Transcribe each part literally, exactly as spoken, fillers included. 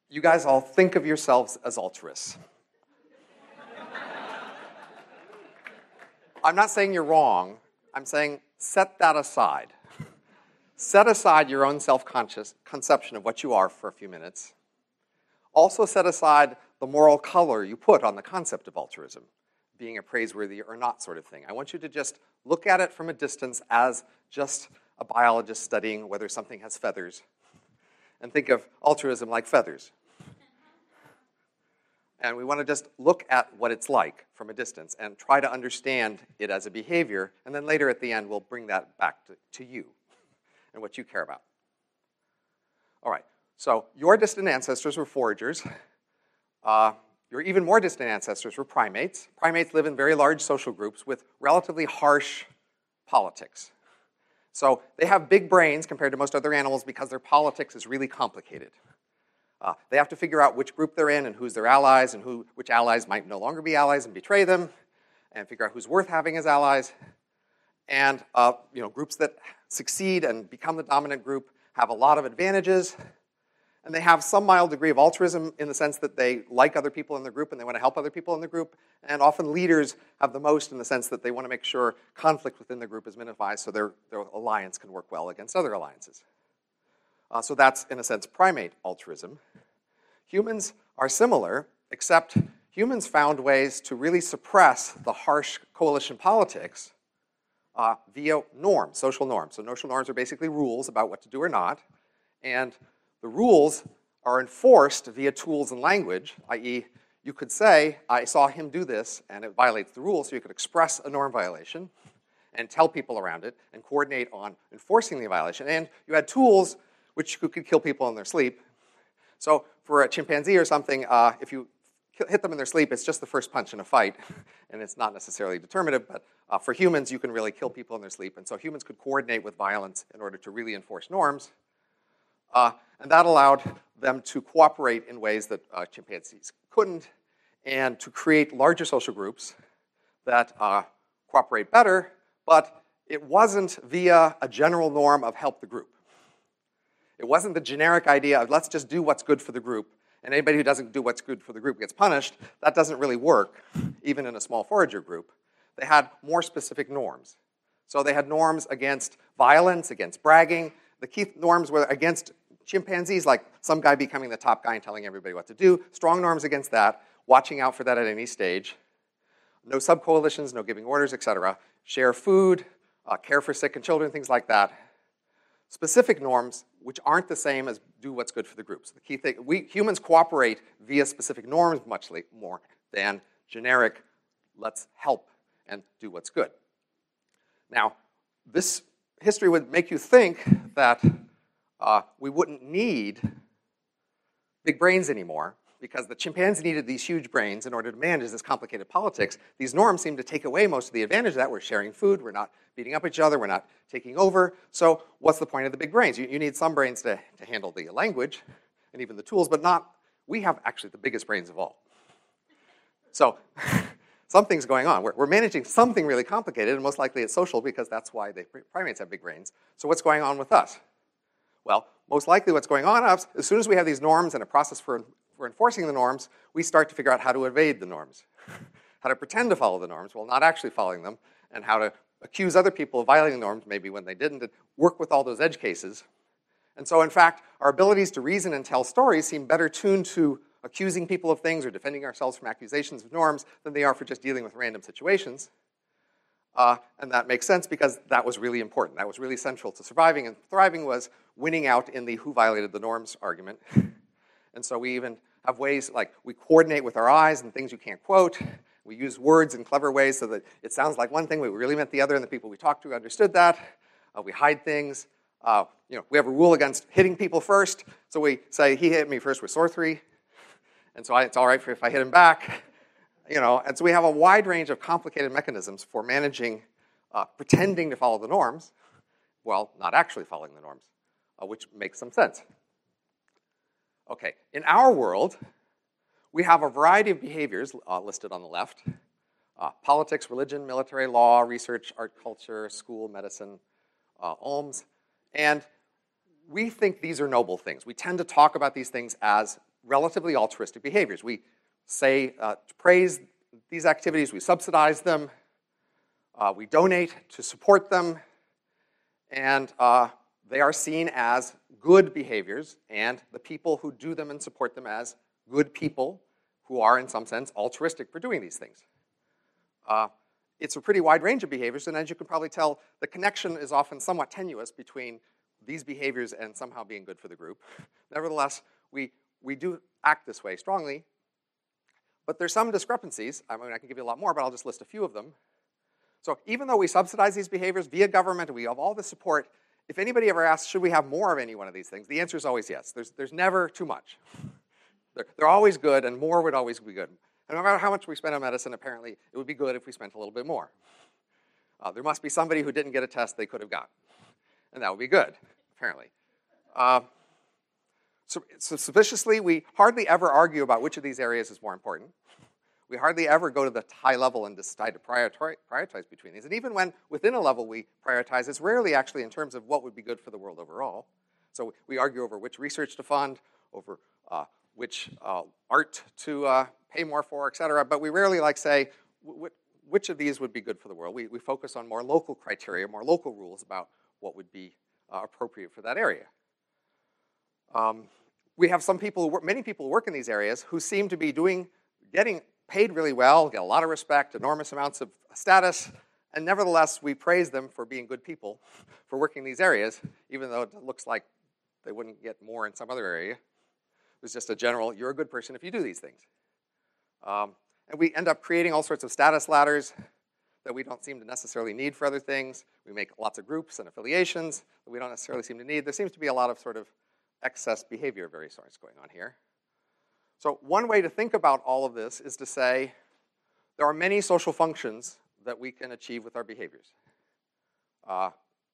you guys all think of yourselves as altruists. I'm not saying you're wrong. I'm saying set that aside. Set aside your own self-conscious conception of what you are for a few minutes. Also set aside the moral color you put on the concept of altruism, being a praiseworthy or not sort of thing. I want you to just look at it from a distance as just a biologist studying whether something has feathers, and think of altruism like feathers. And we want to just look at what it's like from a distance and try to understand it as a behavior, and then later at the end we'll bring that back to, to you and what you care about. All right, so your distant ancestors were foragers. Uh, your even more distant ancestors were primates. Primates live in very large social groups with relatively harsh politics. So they have big brains compared to most other animals because their politics is really complicated. Uh, they have to figure out which group they're in and who's their allies and who, which allies might no longer be allies and betray them, and figure out who's worth having as allies. And uh, you know, groups that succeed and become the dominant group have a lot of advantages, and they have some mild degree of altruism in the sense that they like other people in the group and they want to help other people in the group. And often leaders have the most in the sense that they want to make sure conflict within the group is minimized so their, their alliance can work well against other alliances. Uh, so that's, in a sense, primate altruism. Humans are similar, except humans found ways to really suppress the harsh coalition politics uh, via norms, social norms. So social norms are basically rules about what to do or not, and the rules are enforced via tools and language, that is, you could say, I saw him do this, and it violates the rules, so you could express a norm violation and tell people around it and coordinate on enforcing the violation. And you had tools which could kill people in their sleep. So for a chimpanzee or something, uh, if you hit them in their sleep, it's just the first punch in a fight, and it's not necessarily determinative, but uh, for humans, you can really kill people in their sleep, and so humans could coordinate with violence in order to really enforce norms, uh, and that allowed them to cooperate in ways that uh, chimpanzees couldn't, and to create larger social groups that uh, cooperate better, but it wasn't via a general norm of help the group. It wasn't the generic idea of let's just do what's good for the group, and anybody who doesn't do what's good for the group gets punished. That doesn't really work, even in a small forager group. They had more specific norms. So they had norms against violence, against bragging. The key norms were against chimpanzees, like some guy becoming the top guy and telling everybody what to do. Strong norms against that, watching out for that at any stage. No sub-coalitions, no giving orders, et cetera. Share food, uh, care for sick and children, things like that. Specific norms, which aren't the same as do what's good for the group. So the key thing, we humans cooperate via specific norms much more than generic, let's help and do what's good. Now, this history would make you think that uh, we wouldn't need big brains anymore, because the chimpanzee needed these huge brains in order to manage this complicated politics. These norms seem to take away most of the advantage of that. We're sharing food, we're not beating up each other, we're not taking over. So what's the point of the big brains? You, you need some brains to, to handle the language and even the tools, but not, we have actually the biggest brains of all. So something's going on. We're, we're managing something really complicated, and most likely it's social because that's why they, primates have big brains. So what's going on with us? Well, most likely what's going on is as soon as we have these norms and a process for for enforcing the norms, we start to figure out how to evade the norms, how to pretend to follow the norms while not actually following them, and how to accuse other people of violating the norms, maybe when they didn't, and work with all those edge cases. And so, in fact, our abilities to reason and tell stories seem better tuned to accusing people of things or defending ourselves from accusations of norms than they are for just dealing with random situations. Uh, and that makes sense because that was really important. That was really central to surviving, and thriving was winning out in the who violated the norms argument. And so we even have ways, like we coordinate with our eyes and things you can't quote. We use words in clever ways so that it sounds like one thing, but we really meant the other, and the people we talked to understood that. Uh, we hide things. Uh, you know, we have a rule against hitting people first, so we say, he hit me first with sorcery, and so I, it's all right for if I hit him back. You know, and so we have a wide range of complicated mechanisms for managing, uh, pretending to follow the norms, while not actually following the norms, uh, which makes some sense. Okay, in our world, we have a variety of behaviors uh, listed on the left. Uh, politics, religion, military, law, research, art, culture, school, medicine, uh, alms. And we think these are noble things. We tend to talk about these things as relatively altruistic behaviors. We say, uh, praise these activities, we subsidize them, uh, we donate to support them, and uh, they are seen as good behaviors, and the people who do them and support them as good people who are, in some sense, altruistic for doing these things. Uh, it's a pretty wide range of behaviors, and as you can probably tell, the connection is often somewhat tenuous between these behaviors and somehow being good for the group. Nevertheless, we, we do act this way strongly, but there's some discrepancies. I mean, I can give you a lot more, but I'll just list a few of them. So even though we subsidize these behaviors via government and we have all this support, if anybody ever asks, should we have more of any one of these things, the answer is always yes. There's, there's never too much. They're, they're always good, and more would always be good. And no matter how much we spend on medicine, apparently, it would be good if we spent a little bit more. Uh, there must be somebody who didn't get a test they could have gotten, and that would be good, apparently. Uh, so, so suspiciously, we hardly ever argue about which of these areas is more important. We hardly ever go to the high level and decide to prioritize between these. And even when within a level we prioritize, it's rarely actually in terms of what would be good for the world overall. So we argue over which research to fund, over uh, which uh, art to uh, pay more for, et cetera. But we rarely like say, which of these would be good for the world? We, we focus on more local criteria, more local rules about what would be uh, appropriate for that area. Um, we have some people, who work, many people who work in these areas who seem to be doing, getting paid really well, get a lot of respect, enormous amounts of status, and nevertheless, we praise them for being good people, for working in these areas, even though it looks like they wouldn't get more in some other area. It's just a general, you're a good person if you do these things. Um, and we end up creating all sorts of status ladders that we don't seem to necessarily need for other things. We make lots of groups and affiliations that we don't necessarily seem to need. There seems to be a lot of sort of excess behavior of various sorts going on here. So one way to think about all of this is to say there are many social functions that we can achieve with our behaviors. Uh,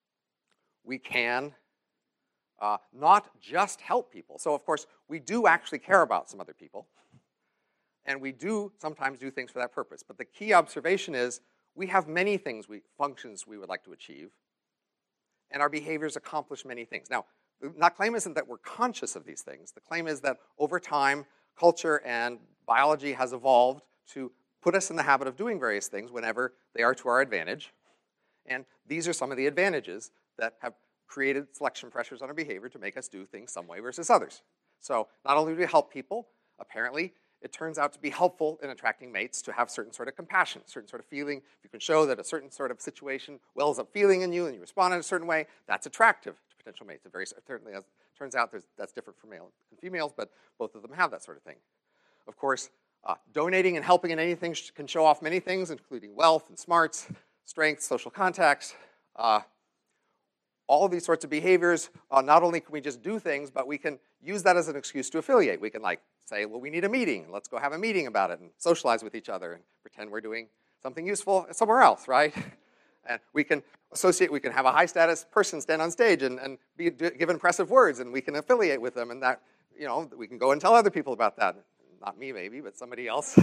we can uh, not just help people. So of course, we do actually care about some other people. And we do sometimes do things for that purpose. But the key observation is we have many things, we, functions we would like to achieve. And our behaviors accomplish many things. Now, the claim isn't that we're conscious of these things. The claim is that over time, culture and biology has evolved to put us in the habit of doing various things whenever they are to our advantage. And these are some of the advantages that have created selection pressures on our behavior to make us do things some way versus others. So not only do we help people, apparently, it turns out to be helpful in attracting mates to have certain sort of compassion, certain sort of feeling. If you can show that a certain sort of situation wells up feeling in you and you respond in a certain way, that's attractive to potential mates. It very certainly has, turns out there's, that's different for males and females, but both of them have that sort of thing. Of course, uh, donating and helping in anything can show off many things, including wealth and smarts, strength, social contacts. Uh, all of these sorts of behaviors, uh, not only can we just do things, but we can use that as an excuse to affiliate. We can like say, well, we need a meeting. Let's go have a meeting about it and socialize with each other and pretend we're doing something useful somewhere else, right? And we can associate, we can have a high status person stand on stage and, and be, give impressive words, and we can affiliate with them, and that, you know, we can go and tell other people about that. Not me, maybe, but somebody else.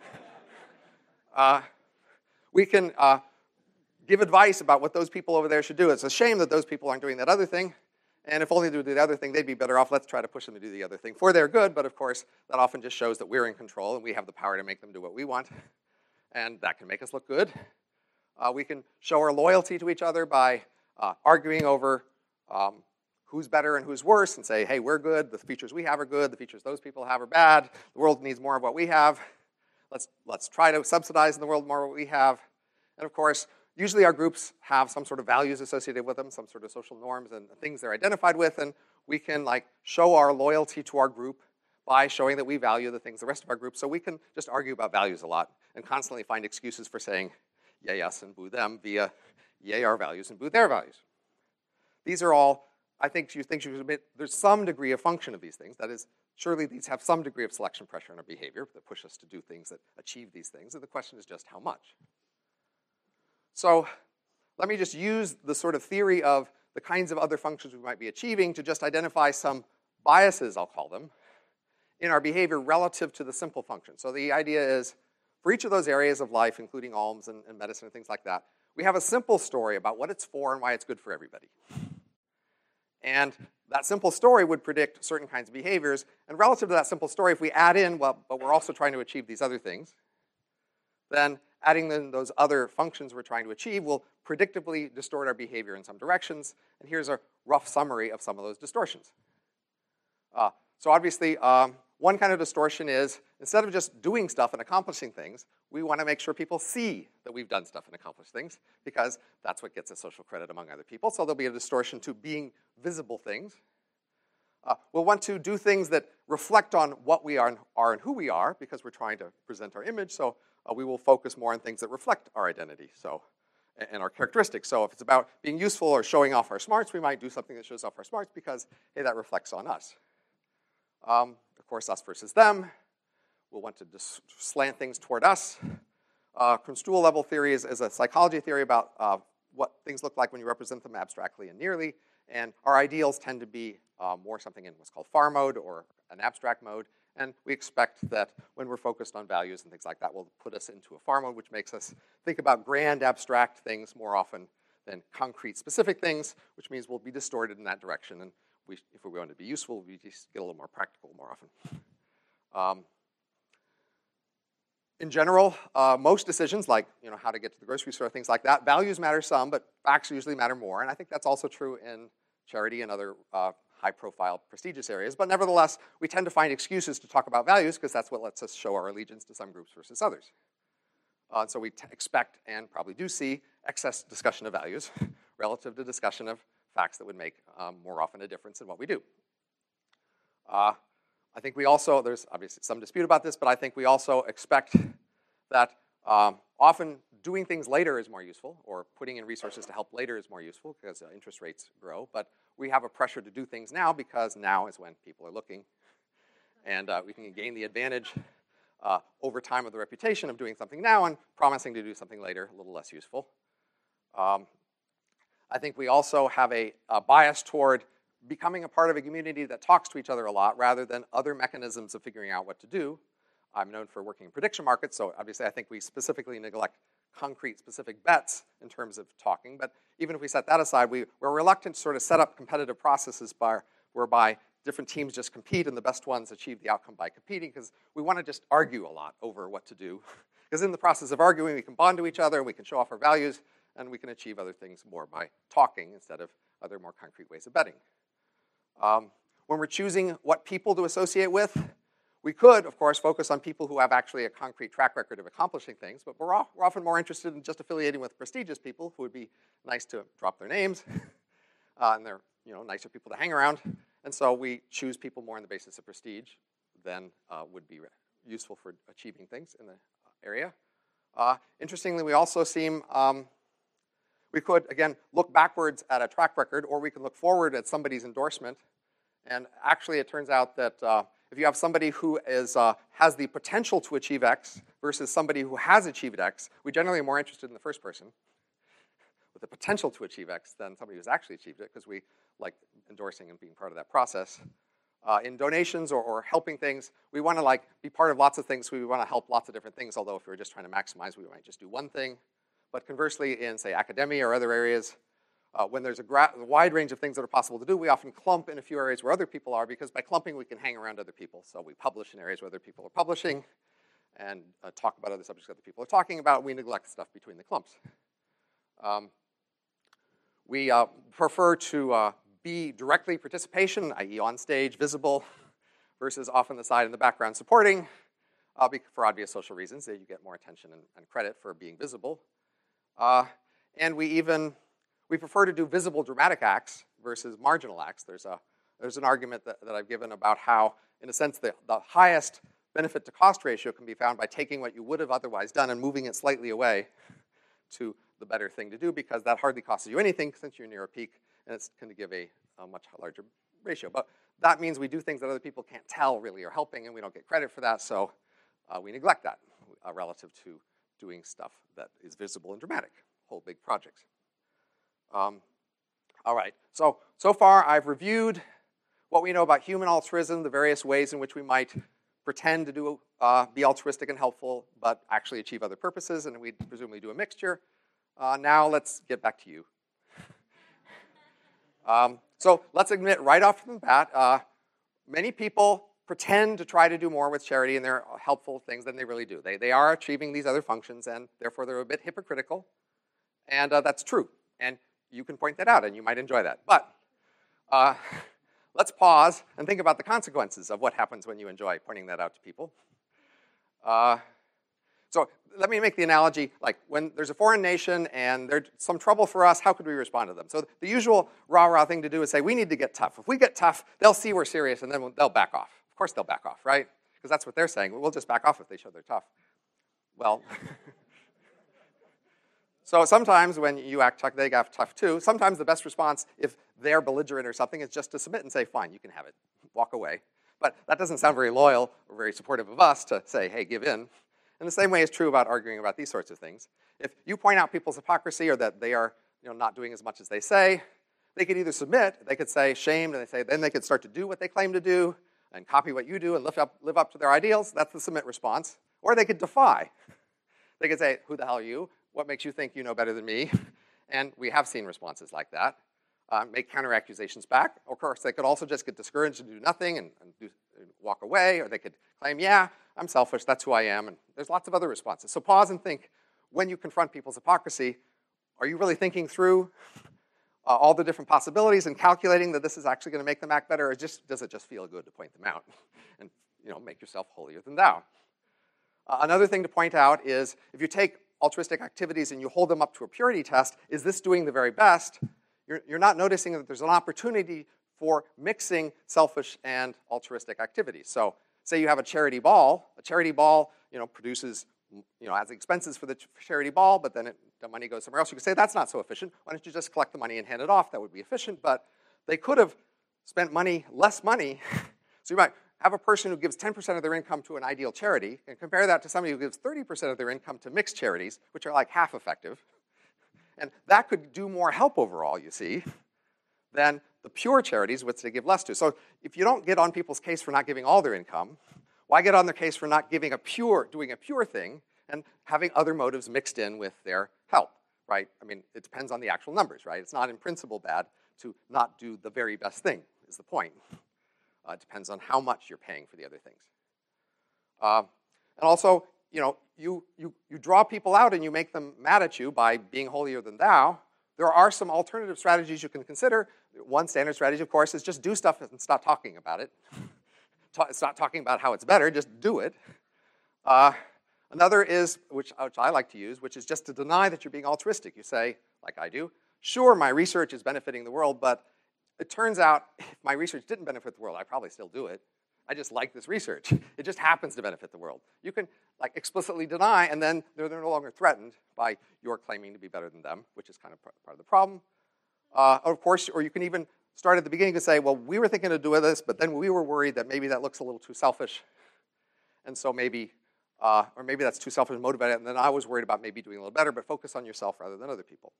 uh, we can uh, give advice about what those people over there should do. It's a shame that those people aren't doing that other thing. And if only they would do the other thing, they'd be better off. Let's try to push them to do the other thing for their good. But of course, that often just shows that we're in control and we have the power to make them do what we want. And that can make us look good. Uh, we can show our loyalty to each other by uh, arguing over um, who's better and who's worse and say, hey, we're good. The features we have are good. The features those people have are bad. The world needs more of what we have. Let's, let's try to subsidize in the world more of what we have. And of course, usually our groups have some sort of values associated with them, some sort of social norms and things they're identified with, and we can like show our loyalty to our group by showing that we value the things the rest of our group. So we can just argue about values a lot and constantly find excuses for saying yay us and boo them via yay our values and boo their values. These are all, I think you think you should admit there's some degree of function of these things. That is, surely these have some degree of selection pressure on our behavior that push us to do things that achieve these things, and the question is just how much. So let me just use the sort of theory of the kinds of other functions we might be achieving to just identify some biases, I'll call them, in our behavior relative to the simple function. So the idea is, for each of those areas of life, including alms and, and medicine and things like that, we have a simple story about what it's for and why it's good for everybody. And that simple story would predict certain kinds of behaviors. And relative to that simple story, if we add in, well, but we're also trying to achieve these other things, then adding in those other functions we're trying to achieve will predictably distort our behavior in some directions. And here's a rough summary of some of those distortions. Uh, so obviously, um, one kind of distortion is, instead of just doing stuff and accomplishing things, we want to make sure people see that we've done stuff and accomplished things, because that's what gets us social credit among other people. So there'll be a distortion to being visible things. Uh, we'll want to do things that reflect on what we are and, are and who we are, because we're trying to present our image. So uh, we will focus more on things that reflect our identity so, and, and our characteristics. So if it's about being useful or showing off our smarts, we might do something that shows off our smarts because, hey, that reflects on us. Um, of course, us versus them. We'll want to dis- slant things toward us. Uh, Kruskal level theory is, is a psychology theory about uh, what things look like when you represent them abstractly and nearly. And our ideals tend to be uh, more something in what's called far mode or an abstract mode. And we expect that when we're focused on values and things like that, will put us into a far mode, which makes us think about grand abstract things more often than concrete specific things, which means we'll be distorted in that direction. And we, if we want to be useful, we just get a little more practical more often. Um, in general, uh, most decisions, like you know how to get to the grocery store, things like that, values matter some, but facts usually matter more. And I think that's also true in charity and other uh, high-profile, prestigious areas. But nevertheless, we tend to find excuses to talk about values because that's what lets us show our allegiance to some groups versus others. Uh, so we t- expect and probably do see excess discussion of values relative to discussion of facts that would make um, more often a difference in what we do. Uh, I think we also, there's obviously some dispute about this, but I think we also expect that um, often doing things later is more useful, or putting in resources to help later is more useful because uh, interest rates grow. But we have a pressure to do things now because now is when people are looking. And uh, we can gain the advantage uh, over time of the reputation of doing something now and promising to do something later, a little less useful. Um, I think we also have a, a bias toward becoming a part of a community that talks to each other a lot rather than other mechanisms of figuring out what to do. I'm known for working in prediction markets, so obviously I think we specifically neglect concrete specific bets in terms of talking. But even if we set that aside, we, we're reluctant to sort of set up competitive processes by, whereby different teams just compete and the best ones achieve the outcome by competing, because we want to just argue a lot over what to do. Because in the process of arguing, we can bond to each other, and we can show off our values, and we can achieve other things more by talking instead of other more concrete ways of betting. Um, when we're choosing what people to associate with, we could, of course, focus on people who have actually a concrete track record of accomplishing things, but we're, all, we're often more interested in just affiliating with prestigious people who would be nice to drop their names, uh, and they're you know, nicer people to hang around. And so we choose people more on the basis of prestige than uh, would be useful for achieving things in the area. Uh, interestingly, we also seem, um, we could, again, look backwards at a track record, or we can look forward at somebody's endorsement. And actually, it turns out that uh, if you have somebody who is, uh, has the potential to achieve X versus somebody who has achieved X, we generally are more interested in the first person with the potential to achieve X than somebody who's actually achieved it, because we like endorsing and being part of that process. Uh, in donations or, or helping things, we want to like be part of lots of things. We want to help lots of different things, although if we were just trying to maximize, we might just do one thing. But conversely, in, say, academia or other areas, uh, when there's a, gra- a wide range of things that are possible to do, we often clump in a few areas where other people are, because by clumping, we can hang around other people. So we publish in areas where other people are publishing and uh, talk about other subjects other people are talking about. We neglect stuff between the clumps. Um, we uh, prefer to uh, be directly participation, that is on stage, visible, versus off on the side in the background supporting, uh, for obvious social reasons. That you get more attention and, and credit for being visible. Uh, and we even, we prefer to do visible dramatic acts versus marginal acts. There's, a, there's an argument that, that I've given about how, in a sense, the, the highest benefit to cost ratio can be found by taking what you would have otherwise done and moving it slightly away to the better thing to do, because that hardly costs you anything since you're near a peak, and it's going to give a, a much larger ratio. But that means we do things that other people can't tell really are helping, and we don't get credit for that, so uh, we neglect that uh, relative to doing stuff that is visible and dramatic, whole big projects. Um, all right, so, so far I've reviewed what we know about human altruism, the various ways in which we might pretend to do, uh, be altruistic and helpful, but actually achieve other purposes, and we presumably do a mixture. Uh, now let's get back to you. um, So let's admit right off the bat, uh, many people pretend to try to do more with charity and they're helpful things than they really do. They, they are achieving these other functions, and therefore they're a bit hypocritical. And uh, that's true. And you can point that out, and you might enjoy that. But uh, let's pause and think about the consequences of what happens when you enjoy pointing that out to people. Uh, so let me make the analogy, like when there's a foreign nation and there's some trouble for us, how could we respond to them? So the usual rah-rah thing to do is say, we need to get tough. If we get tough, they'll see we're serious, and then they'll back off. Of course they'll back off, right? Because that's what they're saying. We'll just back off if they show they're tough. Well, so sometimes when you act tough, they act tough too. Sometimes the best response, if they're belligerent or something, is just to submit and say, fine, you can have it. Walk away. But that doesn't sound very loyal or very supportive of us to say, hey, give in. And the same way is true about arguing about these sorts of things. If you point out people's hypocrisy or that they are you know, not doing as much as they say, they could either submit, they could say shamed, and they say then they could start to do what they claim to do and copy what you do and live up, live up to their ideals. That's the submit response. Or they could defy. They could say, who the hell are you? What makes you think you know better than me? And we have seen responses like that. Uh, make counter-accusations back. Of course, they could also just get discouraged and do nothing and, and, do, and walk away. Or they could claim, yeah, I'm selfish, that's who I am. And there's lots of other responses. So pause and think, when you confront people's hypocrisy, are you really thinking through uh, all the different possibilities and calculating that this is actually going to make them act better, or just does it just feel good to point them out and you know, make yourself holier than thou? Uh, another thing to point out is if you take altruistic activities and you hold them up to a purity test, is this doing the very best? You're, you're not noticing that there's an opportunity for mixing selfish and altruistic activities. So say you have a charity ball. A charity ball you know, produces you know, has expenses for the charity ball, but then it, the money goes somewhere else. You could say that's not so efficient. Why don't you just collect the money and hand it off? That would be efficient, but they could have spent money, less money. So you might have a person who gives ten percent of their income to an ideal charity and compare that to somebody who gives thirty percent of their income to mixed charities, which are like half effective. And that could do more help overall, you see, than the pure charities, which they give less to. So if you don't get on people's case for not giving all their income, why get on their case for not giving a pure, doing a pure thing and having other motives mixed in with their help, right? I mean, it depends on the actual numbers, right? It's not in principle bad to not do the very best thing, is the point. Uh, it depends on how much you're paying for the other things. Uh, and also, you know, you, you, you draw people out and you make them mad at you by being holier than thou. There are some alternative strategies you can consider. One standard strategy, of course, is just do stuff and stop talking about it. Stop talking about how it's better, just do it. Uh, another is, which, which I like to use, which is just to deny that you're being altruistic. You say, like I do, sure, my research is benefiting the world, but it turns out if my research didn't benefit the world, I'd probably still do it. I just like this research. It just happens to benefit the world. You can like explicitly deny, and then they're, they're no longer threatened by your claiming to be better than them, which is kind of part of the problem. Uh, of course, or you can even start at the beginning and say, well, we were thinking of doing this, but then we were worried that maybe that looks a little too selfish. And so maybe, uh, or maybe that's too selfish and motivated, and then I was worried about maybe doing a little better, but focus on yourself rather than other people.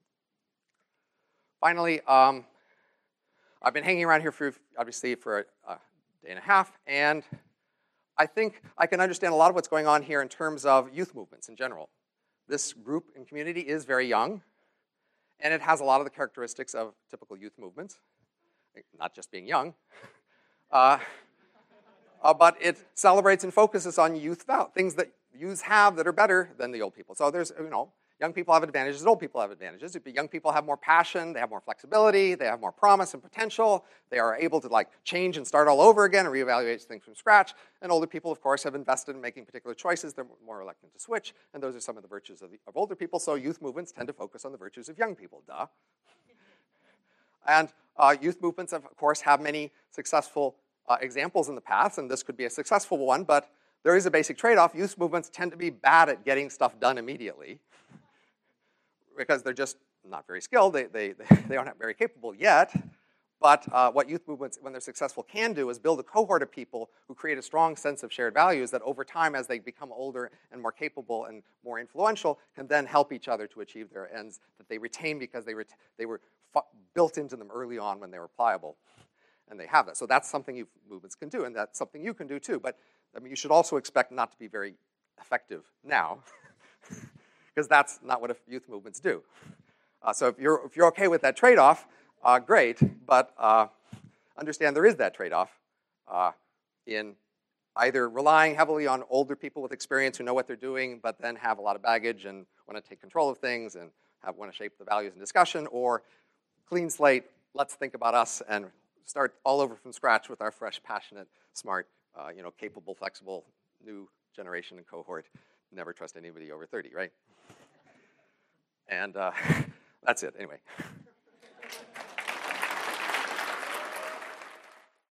Finally, um, I've been hanging around here for, obviously, for a, a day and a half, and I think I can understand a lot of what's going on here in terms of youth movements in general. This group and community is very young, and it has a lot of the characteristics of typical youth movements. Not just being young, uh, uh, but it celebrates and focuses on youth val- things that youths have that are better than the old people. So there's, you know, young people have advantages, old people have advantages. Young people have more passion, they have more flexibility, they have more promise and potential, they are able to like change and start all over again and reevaluate things from scratch. And older people, of course, have invested in making particular choices, they're more reluctant to switch, and those are some of the virtues of, the, of older people. So youth movements tend to focus on the virtues of young people, duh. And uh, youth movements, of course, have many successful uh, examples in the past, and this could be a successful one, but there is a basic trade-off. Youth movements tend to be bad at getting stuff done immediately because they're just not very skilled. They, they, they aren't very capable yet. But uh, what youth movements, when they're successful, can do is build a cohort of people who create a strong sense of shared values that over time, as they become older and more capable and more influential, can then help each other to achieve their ends that they retain because they, ret- they were built into them early on when they were pliable. And they have that. So that's something youth movements can do, and that's something you can do too. But I mean, you should also expect not to be very effective now, because that's not what youth movements do. Uh, so if you're, if you're okay with that trade-off, uh, great, but uh, understand there is that trade-off uh, in either relying heavily on older people with experience who know what they're doing, but then have a lot of baggage and want to take control of things and have, want to shape the values in discussion, or clean slate, let's think about us and start all over from scratch with our fresh, passionate, smart, uh, you know, capable, flexible, new generation and cohort. Never trust anybody over thirty, right? And uh, that's it, anyway.